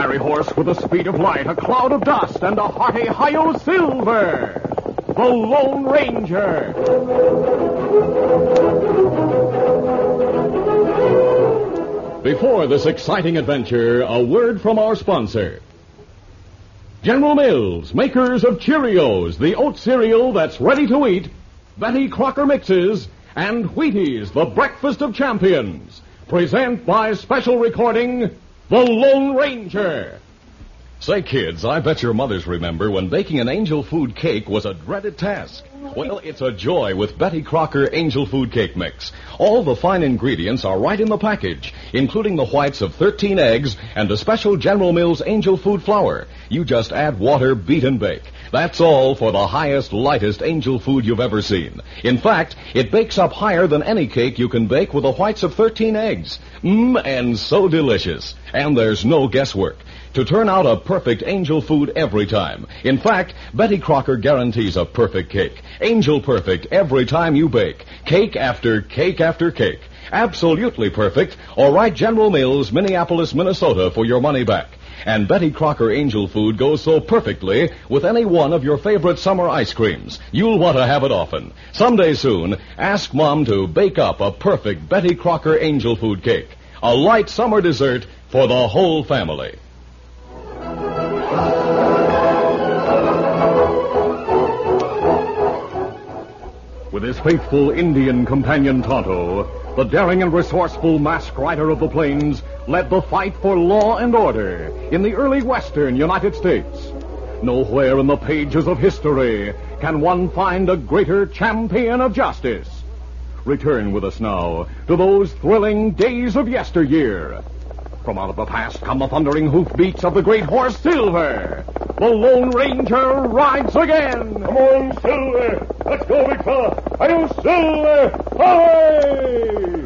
fiery horse with the speed of light, a cloud of dust, and a hearty Hi-Yo Silver, the Lone Ranger. Before this exciting adventure, a word from our sponsor. General Mills, makers of Cheerios, the oat cereal that's ready to eat, Betty Crocker Mixes, and Wheaties, the breakfast of champions, present by special recording, The Lone Ranger. Say, kids, I bet your mothers remember when baking an Angel Food cake was a dreaded task. Well, it's a joy with Betty Crocker Angel Food Cake Mix. All the fine ingredients are right in the package, including the whites of 13 eggs and a special General Mills Angel Food flour. You just add water, beat, and bake. That's all for the highest, lightest Angel Food you've ever seen. In fact, it bakes up higher than any cake you can bake with the whites of 13 eggs. And so delicious. And there's no guesswork to turn out a perfect Angel Food every time. In fact, Betty Crocker guarantees a perfect cake. Angel perfect every time you bake. Cake after cake after cake. Absolutely perfect, or write General Mills, Minneapolis, Minnesota for your money back. And Betty Crocker Angel Food goes so perfectly with any one of your favorite summer ice creams. You'll want to have it often. Someday soon, ask Mom to bake up a perfect Betty Crocker Angel Food cake. A light summer dessert for the whole family. With his faithful Indian companion Tonto, the daring and resourceful masked rider of the plains led the fight for law and order in the early western United States. Nowhere in the pages of history can one find a greater champion of justice. Return with us now to those thrilling days of yesteryear. From out of the past come the thundering hoofbeats of the great horse Silver. The Lone Ranger rides again. Come on, Silver. Let's go, big fella. Hi-Yo, Silver. Away!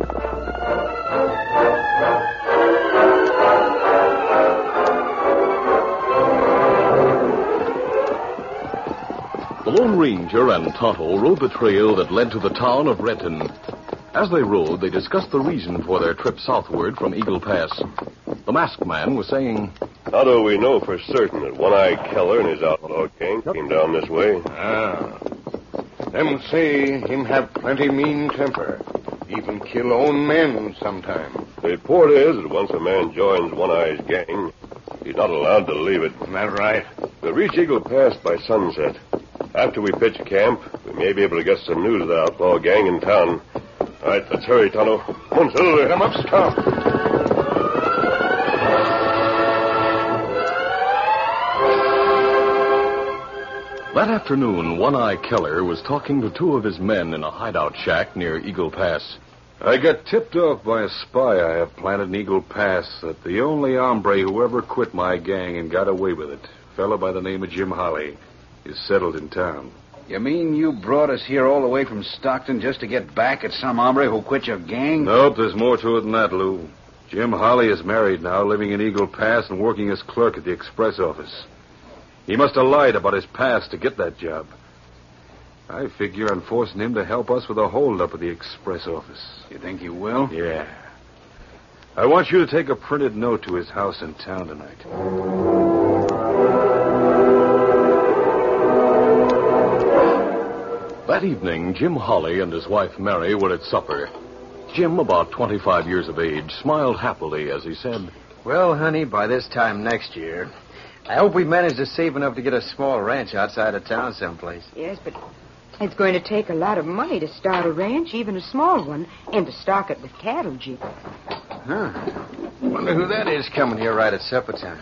The Lone Ranger and Tonto rode the trail that led to the town of Renton. As they rode, they discussed the reason for their trip southward from Eagle Pass. The masked man was saying, "How do we know for certain that One-Eye Keller and his outlaw gang came down this way?" Them say him have plenty mean temper. Even kill own men sometime. The report is that once a man joins One-Eye's gang, he's not allowed to leave it. That right? We'll reach Eagle Pass by sunset. After we pitch camp, we may be able to get some news of the outlaw gang in town. All right, let's hurry, Tonto. Come on, Silver. Come up, Scout. That afternoon, One-Eye Keller was talking to two of his men in a hideout shack near Eagle Pass. I got tipped off by a spy I have planted in Eagle Pass that the only hombre who ever quit my gang and got away with it, a fellow by the name of Jim Holly, is settled in town. You mean you brought us here all the way from Stockton just to get back at some hombre who quit your gang? Nope, there's more to it than that, Lou. Jim Holly is married now, living in Eagle Pass and working as clerk at the express office. He must have lied about his past to get that job. I figure on forcing him to help us with a holdup at the express office. You think you will? Yeah. I want you to take a printed note to his house in town tonight. That evening, Jim Holly and his wife Mary were at supper. Jim, about 25 years of age, smiled happily as he said, "Well, honey, by this time next year, I hope we manage to save enough to get a small ranch outside of town someplace." Yes, but it's going to take a lot of money to start a ranch, even a small one, and to stock it with cattle, Jim. Huh. Wonder who that is coming here right at supper time.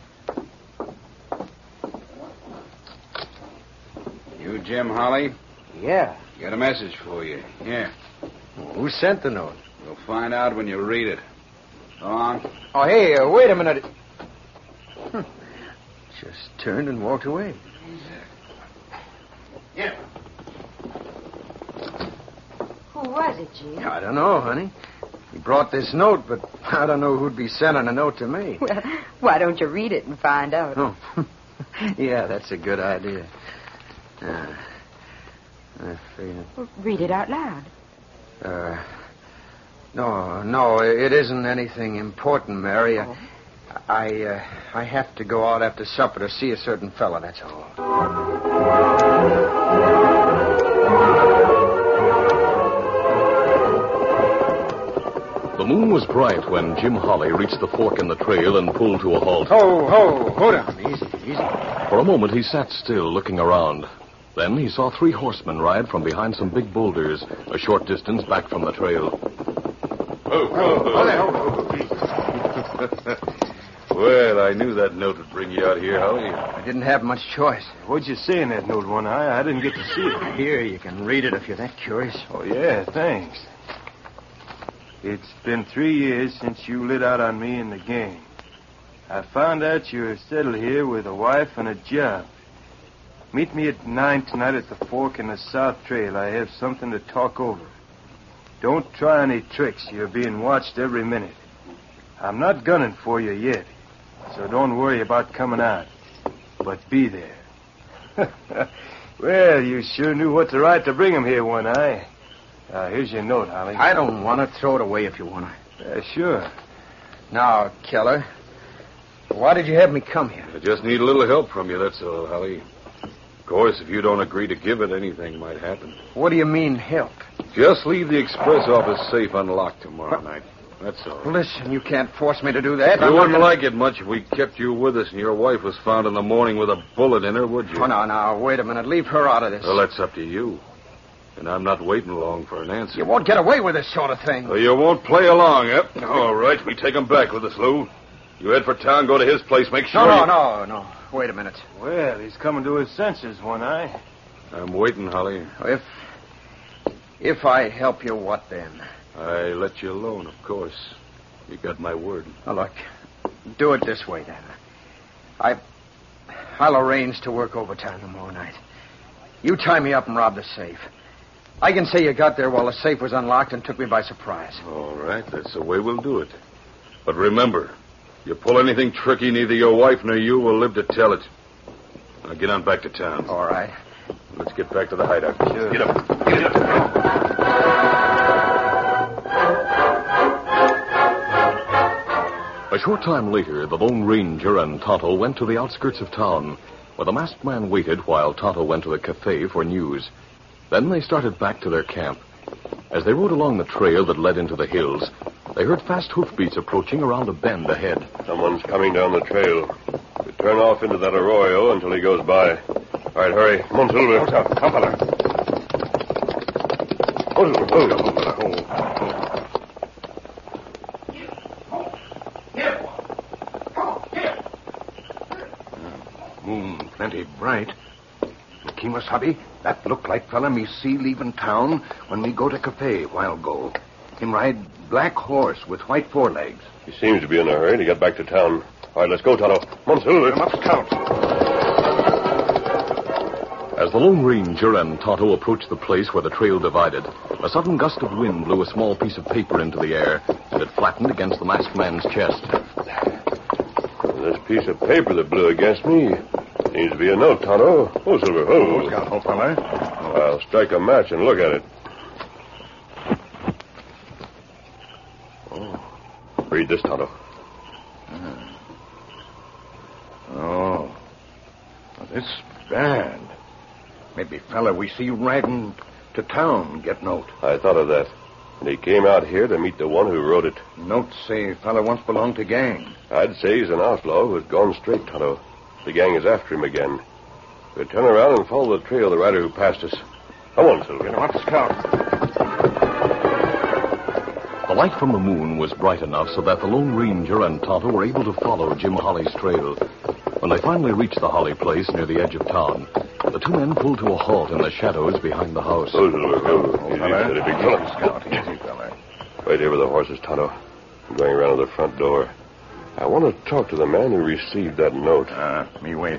You Jim Holly? Yeah. Got a message for you. Here. Who sent the note? You'll find out when you read it. Go on. Oh, hey, wait a minute. Just turned and walked away. Yeah. Who was it, Jim? I don't know, honey. He brought this note, but I don't know who'd be sending a note to me. Well, why don't you read it and find out? Oh, yeah, that's a good idea. I figured... Well, read it out loud. No, it isn't anything important, Mary. Oh. I have to go out after supper to see a certain fella, that's all. The moon was bright when Jim Holly reached the fork in the trail and pulled to a halt. Hold on. Easy. For a moment, he sat still, looking around. Then he saw 3 horsemen ride from behind some big boulders, a short distance back from the trail. Well, I knew that note would bring you out here, Holly. I didn't have much choice. What'd you say in that note, One Eye? I didn't get to see it. Here, you can read it if you're that curious. Oh, yeah, thanks. It's been 3 years since you lit out on me and the gang. I found out you're settled here with a wife and a job. Meet me at 9 tonight at the fork in the South Trail. I have something to talk over. Don't try any tricks. You're being watched every minute. I'm not gunning for you yet, so don't worry about coming out. But be there. Well, you sure knew what to write to bring him here, One Eye. Here's your note, Holly. I don't want to. Throw it away if you want to. Sure. Now, Keller, why did you have me come here? I just need a little help from you, that's all, Holly. Of course, if you don't agree to give it, anything might happen. What do you mean, help? Just leave the express office safe unlocked tomorrow night. That's all. Listen, you can't force me to do that. You wouldn't like it much if we kept you with us and your wife was found in the morning with a bullet in her, would you? Oh, now, wait a minute. Leave her out of this. Well, that's up to you. And I'm not waiting long for an answer. You won't get away with this sort of thing. Well, you won't play along, eh? All right, we take him back with us, Lou. You head for town, go to his place, make sure No. Wait a minute. Well, he's coming to his senses, One Eye. I'm waiting, Holly. If I help you, what then? I let you alone, of course. You got my word. Now, look, do it this way, then. I'll arrange to work overtime tomorrow night. You tie me up and rob the safe. I can say you got there while the safe was unlocked and took me by surprise. All right, that's the way we'll do it. But remember, you pull anything tricky, neither your wife nor you will live to tell it. Now get on back to town. All right. Let's get back to the hideout. Sure. Get up. Get up. A short time later, the Lone Ranger and Tonto went to the outskirts of town, where the masked man waited while Tonto went to the cafe for news. Then they started back to their camp. As they rode along the trail that led into the hills, they heard fast hoofbeats approaching around a bend ahead. Someone's coming down the trail. We turn off into that arroyo until he goes by. All right, hurry. Come on, Silver. Come, fella. Moon plenty bright. Kemosabe, that look like fella me see leaving town when we go to cafe while go. Him ride black horse with white forelegs. He seems to be in a hurry to get back to town. All right, let's go, Tonto. Come on, Silver. Come up, Scout. As the Lone Ranger and Tonto approached the place where the trail divided, a sudden gust of wind blew a small piece of paper into the air, and it flattened against the masked man's chest. This piece of paper that blew against me seems to be a note, Tonto. Oh, Silver. Oh, Scout, old fella. I'll strike a match and look at it. Oh. Read this, Tonto. Oh. This bad. Maybe fella we see riding to town get note. I thought of that. And he came out here to meet the one who wrote it. Note say fella once belonged to gang. I'd say he's an outlaw who has gone straight, Tonto. The gang is after him again. We'll turn around and follow the trail of the rider who passed us. Come on, Silver. Get him up, Scout. The light from the moon was bright enough so that the Lone Ranger and Tonto were able to follow Jim Holly's trail. When they finally reached the Holly place near the edge of town, the two men pulled to a halt in the shadows behind the house. Oh, Silver. Oh, easy, steady, big fella. Scout, easy, fella. Wait here with the horses, Tonto. I'm going around to the front door. I want to talk to the man who received that note. Me wait.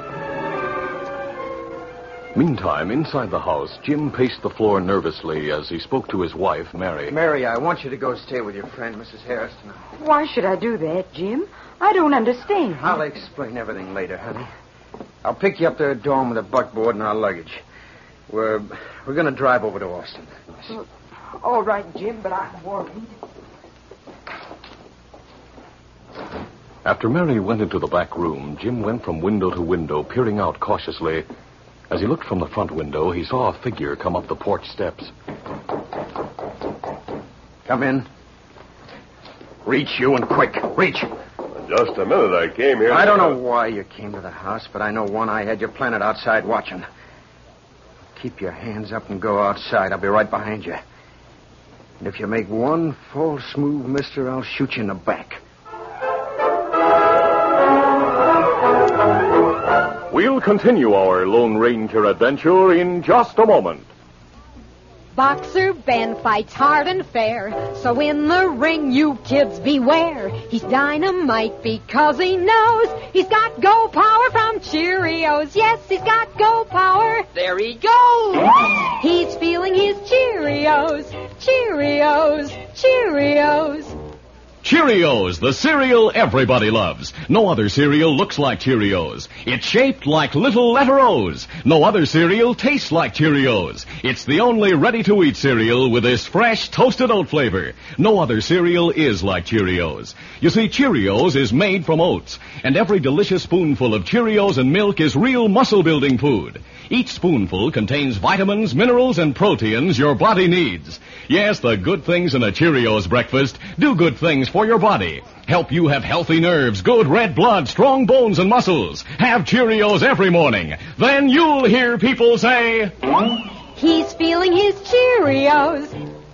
Meantime, inside the house, Jim paced the floor nervously as he spoke to his wife, Mary. Mary, I want you to go stay with your friend, Mrs. Harris, tonight. Why should I do that, Jim? I don't understand. I'll explain everything later, honey. I'll pick you up there at dawn with a buckboard and our luggage. We're going to drive over to Austin. Well, all right, Jim, but I'm worried. After Mary went into the back room, Jim went from window to window, peering out cautiously. As he looked from the front window, he saw a figure come up the porch steps. Come in. Reach, you, and quick. Reach. Just a minute. I came here. I don't know why you came to the house, but I know One Eye had you planted outside watching. Keep your hands up and go outside. I'll be right behind you. And if you make one false move, mister, I'll shoot you in the back. We'll continue our Lone Ranger adventure in just a moment. Boxer Ben fights hard and fair, so in the ring you kids beware. He's dynamite because he knows he's got go power from Cheerios. Yes, he's got go power. There he goes. He's feeling his Cheerios. Cheerios, Cheerios. Cheerios, the cereal everybody loves. No other cereal looks like Cheerios. It's shaped like little letter O's. No other cereal tastes like Cheerios. It's the only ready-to-eat cereal with this fresh toasted oat flavor. No other cereal is like Cheerios. You see, Cheerios is made from oats, and every delicious spoonful of Cheerios and milk is real muscle-building food. Each spoonful contains vitamins, minerals, and proteins your body needs. Yes, the good things in a Cheerios breakfast do good things for your body. Help you have healthy nerves, good red blood, strong bones and muscles. Have Cheerios every morning. Then you'll hear people say, he's feeling his Cheerios.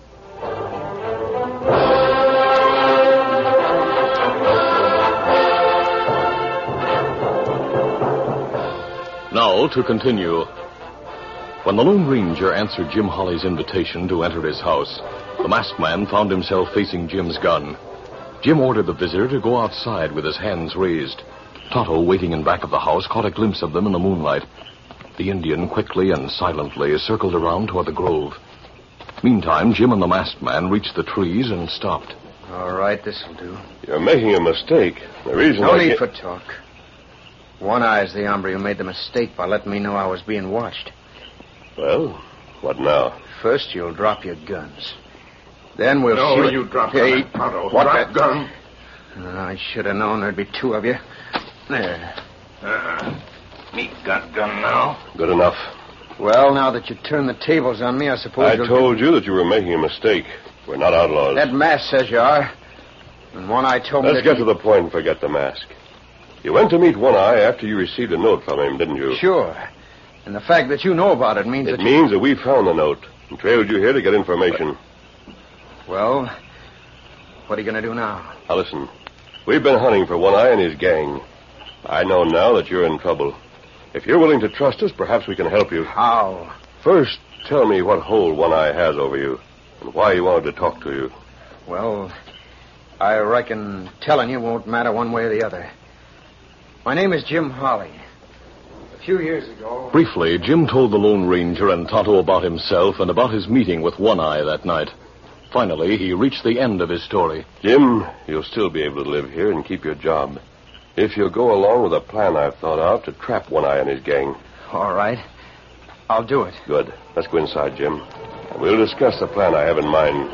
Now to continue. When the Lone Ranger answered Jim Holly's invitation to enter his house, the masked man found himself facing Jim's gun. Jim ordered the visitor to go outside with his hands raised. Tonto, waiting in back of the house, caught a glimpse of them in the moonlight. The Indian quickly and silently circled around toward the grove. Meantime, Jim and the masked man reached the trees and stopped. All right, this'll do. You're making a mistake. The reason No need for talk. One Eye's the hombre who made the mistake by letting me know I was being watched. Well, what now? First, you'll drop your guns. Then we'll No, shoot. you drop Hey, that, Tonto. what Drop the- gun. I should have known there'd be two of you. There. Me got gun now. Good enough. Well, now that you turned the tables on me, I suppose I you'll... told you that you were making a mistake. We're not outlaws. That mask says you are. And One Eye told me Let's that get to the point and forget the mask. You went to meet One Eye after you received a note from him, didn't you? Sure. And the fact that you know about it means It that means that we found the note and trailed you here to get information. Well, what are you going to do now? Now listen, we've been hunting for One Eye and his gang. I know now that you're in trouble. If you're willing to trust us, perhaps we can help you. How? First, tell me what hold One Eye has over you and why he wanted to talk to you. Well, I reckon telling you won't matter one way or the other. My name is Jim Holly. A few years ago... Briefly, Jim told the Lone Ranger and Tonto about himself and about his meeting with One Eye that night. Finally, he reached the end of his story. Jim, you'll still be able to live here and keep your job. If you'll go along with a plan I've thought out to trap One Eye and his gang. All right. I'll do it. Good. Let's go inside, Jim. And we'll discuss the plan I have in mind.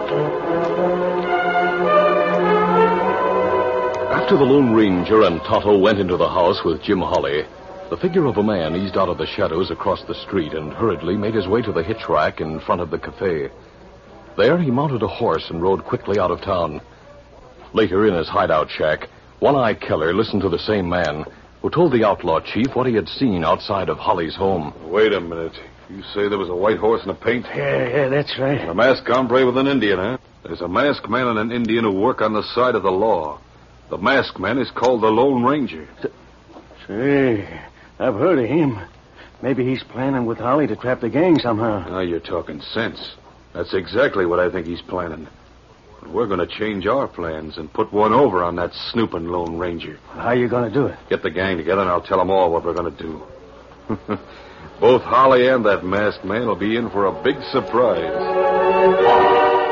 After the Lone Ranger and Tonto went into the house with Jim Holly, the figure of a man eased out of the shadows across the street and hurriedly made his way to the hitch rack in front of the cafe. There he mounted a horse and rode quickly out of town. Later, in his hideout shack, One Eye Keller listened to the same man, who told the outlaw chief what he had seen outside of Holly's home. Wait a minute. You say there was a white horse and a paint? Yeah, that's right. And a masked hombre with an Indian, huh? There's a masked man and an Indian who work on the side of the law. The masked man is called the Lone Ranger. Say, I've heard of him. Maybe he's planning with Holly to trap the gang somehow. Now you're talking sense. That's exactly what I think he's planning. But we're going to change our plans and put one over on that snooping Lone Ranger. How you going to do it? Get the gang together and I'll tell them all what we're going to do. Both Holly and that masked man will be in for a big surprise.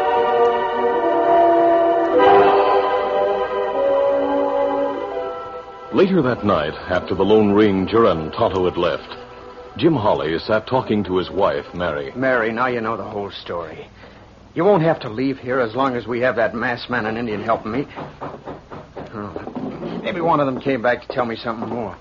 Later that night, after the Lone Ranger and Tonto had left, Jim Holly sat talking to his wife, Mary. Mary, now you know the whole story. You won't have to leave here as long as we have that masked man and Indian helping me. Oh, Maybe one of them came back to tell me something more.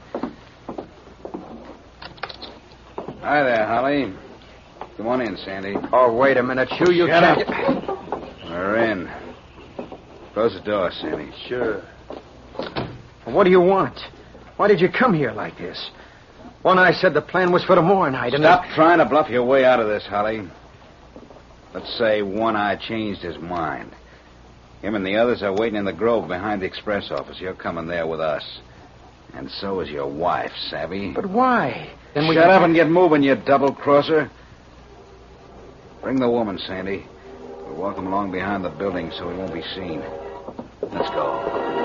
Hi there, Holly. Come on in, Sandy. Oh, wait a minute. You Shut can't... up. We're in. Close the door, Sandy. Sure. What do you want? Why did you come here like this? One Eye said the plan was for tomorrow night, and... Stop trying to bluff your way out of this, Holly. Let's say One Eye changed his mind. Him and the others are waiting in the grove behind the express office. You're coming there with us. And so is your wife, savvy? But why? Then Shut up and get moving, you double-crosser. Bring the woman, Sandy. We'll walk him along behind the building so he won't be seen. Let's go.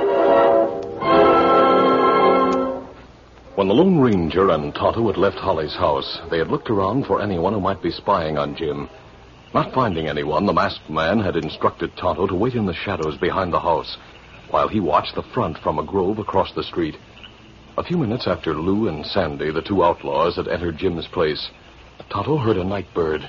When the Lone Ranger and Tonto had left Holly's house, they had looked around for anyone who might be spying on Jim. Not finding anyone, the masked man had instructed Tonto to wait in the shadows behind the house, while he watched the front from a grove across the street. A few minutes after Lou and Sandy, the two outlaws, had entered Jim's place, Tonto heard a night bird.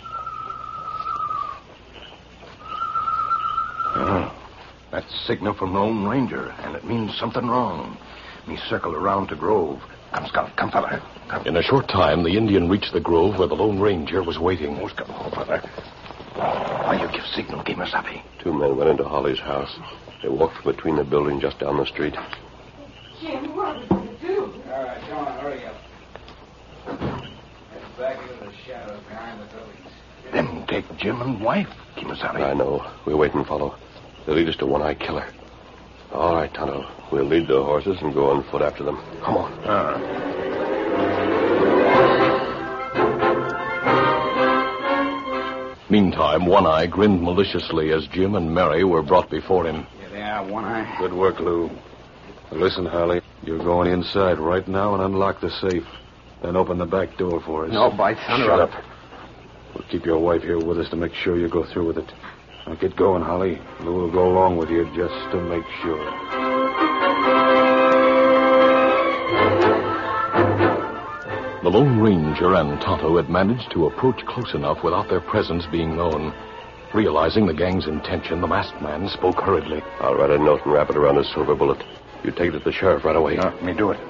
That's signal from the Lone Ranger, and it means something wrong. Me circle around to Grove. Come, Scout. Come, fella. Come. In a short time, the Indian reached the grove where the Lone Ranger was waiting. Oh, Scout. Oh, fella. Why you give signal, Kimasabi? 2 men went into Holly's house. They walked from between the building just down the street. Jim, what are we going to do? All right, come on, hurry up. Head back into the shadows behind the buildings. Them take Jim and wife, Kimasabi. I know. We'll wait and follow. They'll lead us to One Eye Killer. All right, Tonto. We'll lead the horses and go on foot after them. Come on. Meantime, One Eye grinned maliciously as Jim and Mary were brought before him. Here they are, One Eye. Good work, Lou. Listen, Holly, you're going inside right now and unlock the safe. Then open the back door for us. No, by thunder. Shut up. We'll keep your wife here with us to make sure you go through with it. Now get going, Holly. Lou will go along with you just to make sure. The Lone Ranger and Tonto had managed to approach close enough without their presence being known. Realizing the gang's intention, the masked man spoke hurriedly. I'll write a note and wrap it around a silver bullet. You take it to the sheriff right away. Let me do it.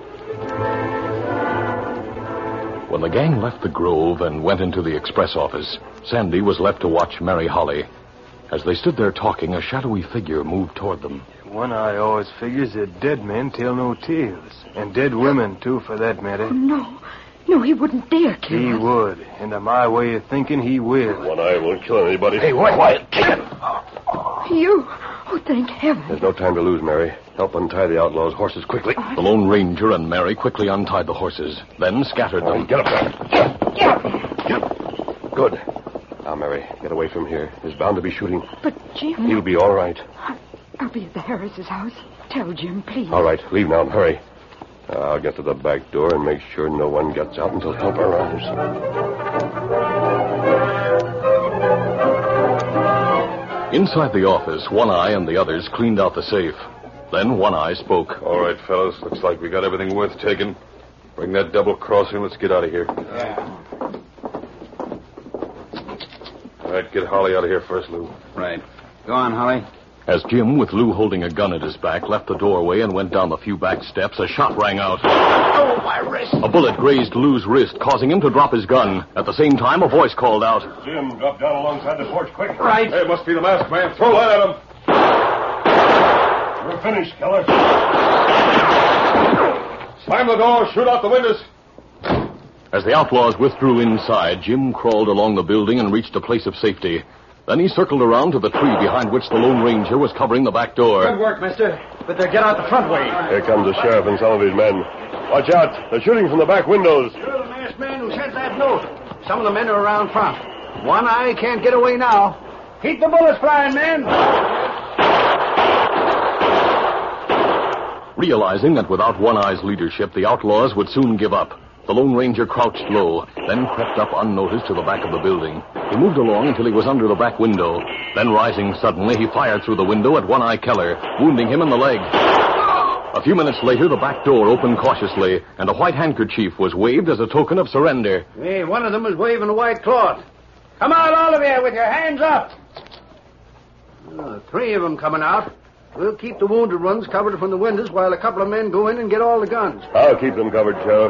When the gang left the grove and went into the express office, Sandy was left to watch Mary Holly. As they stood there talking, a shadowy figure moved toward them. One Eye always figures that dead men tell no tales. And dead women, too, for that matter. No, he wouldn't dare kill He us. would. And to my way of thinking, he will. One Eye won't kill anybody. Hey, quiet. You? Oh, thank heaven. There's no time to lose, Mary. Help untie the outlaws' horses quickly. The Lone Ranger and Mary quickly untied the horses, then scattered them. Get up there. Get up. Good. Now, Mary, get away from here. There's bound to be shooting. But, Jim... He'll be all right. I'll be at the Harris's house. Tell Jim, please. All right, leave now and hurry. I'll get to the back door and make sure no one gets out until help arrives. Inside the office, One Eye and the others cleaned out the safe. Then One Eye spoke. All right, fellas. Looks like we got everything worth taking. Bring that double cross in. Let's get out of here. Yeah. All right, get Holly out of here first, Lou. Right. Go on, Holly. As Jim, with Lou holding a gun at his back, left the doorway and went down the few back steps, a shot rang out. Oh, my wrist. A bullet grazed Lou's wrist, causing him to drop his gun. At the same time, a voice called out. Jim, drop down alongside the porch, quick. Right. Hey, it must be the masked man. Throw light at him. We're finished, Keller. Slam the door. Shoot out the windows. As the outlaws withdrew inside, Jim crawled along the building and reached a place of safety. Then he circled around to the tree behind which the Lone Ranger was covering the back door. Good work, mister. But they'll get out the front way. Here comes the sheriff and some of his men. Watch out. They're shooting from the back windows. You're the masked man who sent that note. Some of the men are around front. One Eye can't get away now. Keep the bullets flying, men. Realizing that without One Eye's leadership, the outlaws would soon give up, the Lone Ranger crouched low, then crept up unnoticed to the back of the building. He moved along until he was under the back window. Then, rising suddenly, he fired through the window at One Eye Keller, wounding him in the leg. A few minutes later, the back door opened cautiously, and a white handkerchief was waved as a token of surrender. Hey, one of them is waving a white cloth. Come out, all of you, with your hands up. 3 of them coming out. We'll keep the wounded ones covered from the windows while a couple of men go in and get all the guns. I'll keep them covered, Sheriff.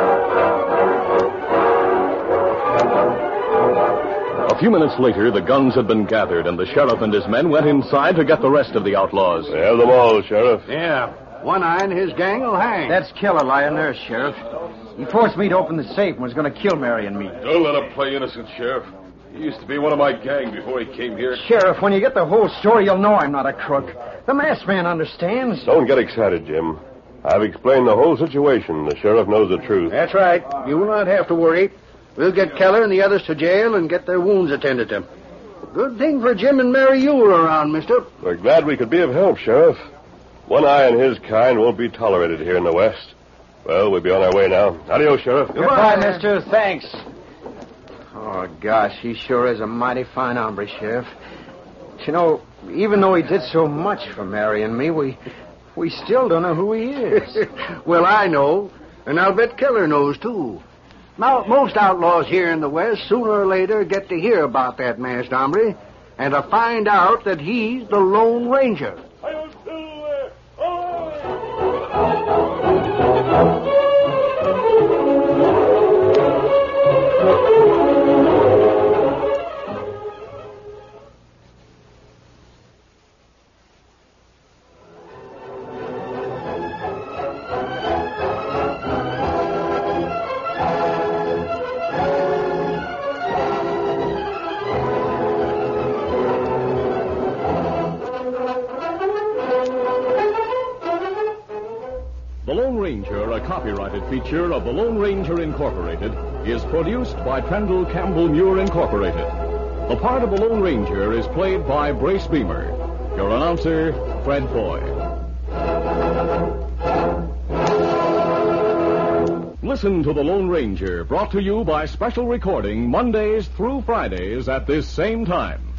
A few minutes later, the guns had been gathered, and the sheriff and his men went inside to get the rest of the outlaws. We have them all, Sheriff. Yeah. One Eye and his gang will hang. That's Killer lying there, Sheriff. He forced me to open the safe and was going to kill Mary and me. Don't let him play innocent, Sheriff. He used to be one of my gang before he came here. Sheriff, when you get the whole story, you'll know I'm not a crook. The masked man understands. Don't get excited, Jim. I've explained the whole situation. The sheriff knows the truth. That's right. You will not have to worry. We'll get Keller and the others to jail and get their wounds attended to. Good thing for Jim and Mary you were around, mister. We're glad we could be of help, Sheriff. One Eye and his kind won't be tolerated here in the West. Well, we'll be on our way now. Adios, Sheriff. Goodbye, mister. Thanks. Oh, gosh, he sure is a mighty fine hombre, Sheriff. You know, even though he did so much for Mary and me, we still don't know who he is. Well, I know, and I'll bet Keller knows, too. Now, most outlaws here in the West sooner or later get to hear about that masked hombre and to find out that he's the Lone Ranger. The Lone Ranger, a copyrighted feature of the Lone Ranger Incorporated, is produced by Trendle Campbell Muir Incorporated. The part of the Lone Ranger is played by Brace Beamer. Your announcer, Fred Foy. Listen to The Lone Ranger, brought to you by special recording Mondays through Fridays at this same time.